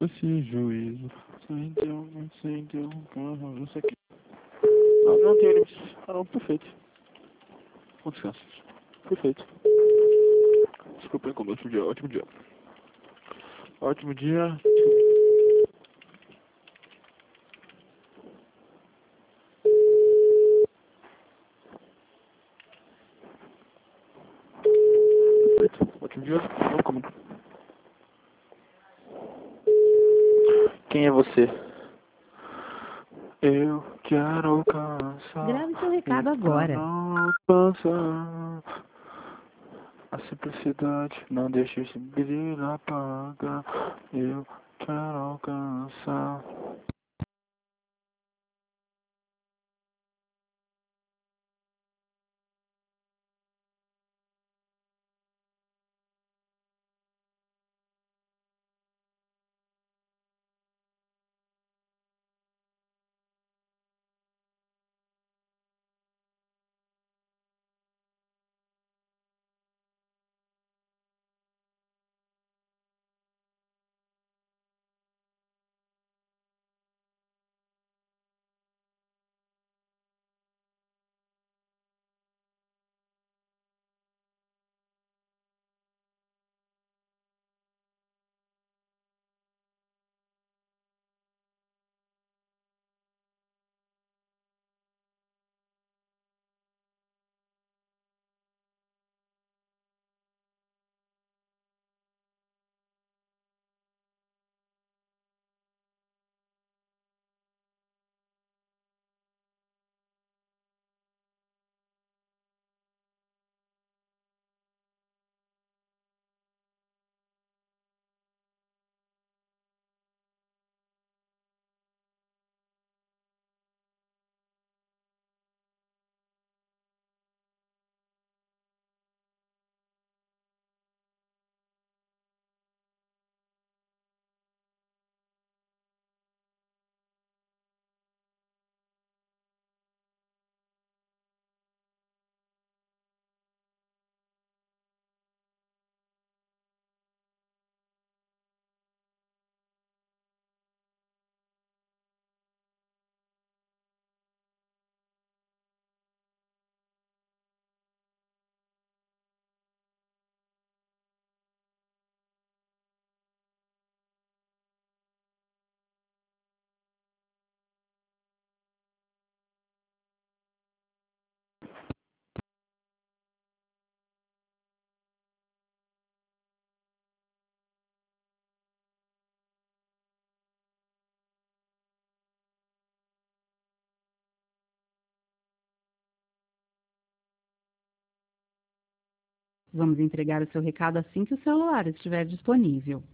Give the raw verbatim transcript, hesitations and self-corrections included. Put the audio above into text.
Esse juízo. Acendeu, acendeu um carro, não sei o que. Não, não tem limites. Ah, não, perfeito. Com descanso. Perfeito. Desculpa o incômodo. Ótimo dia, ótimo dia. Ótimo dia. Perfeito. Ótimo dia. Não incômodo. Quem é você? Eu quero alcançar. Grave seu recado E pra agora. não alcançar a simplicidade, não deixe esse brilho apagar. Eu quero alcançar. Vamos entregar o seu recado assim que o celular estiver disponível.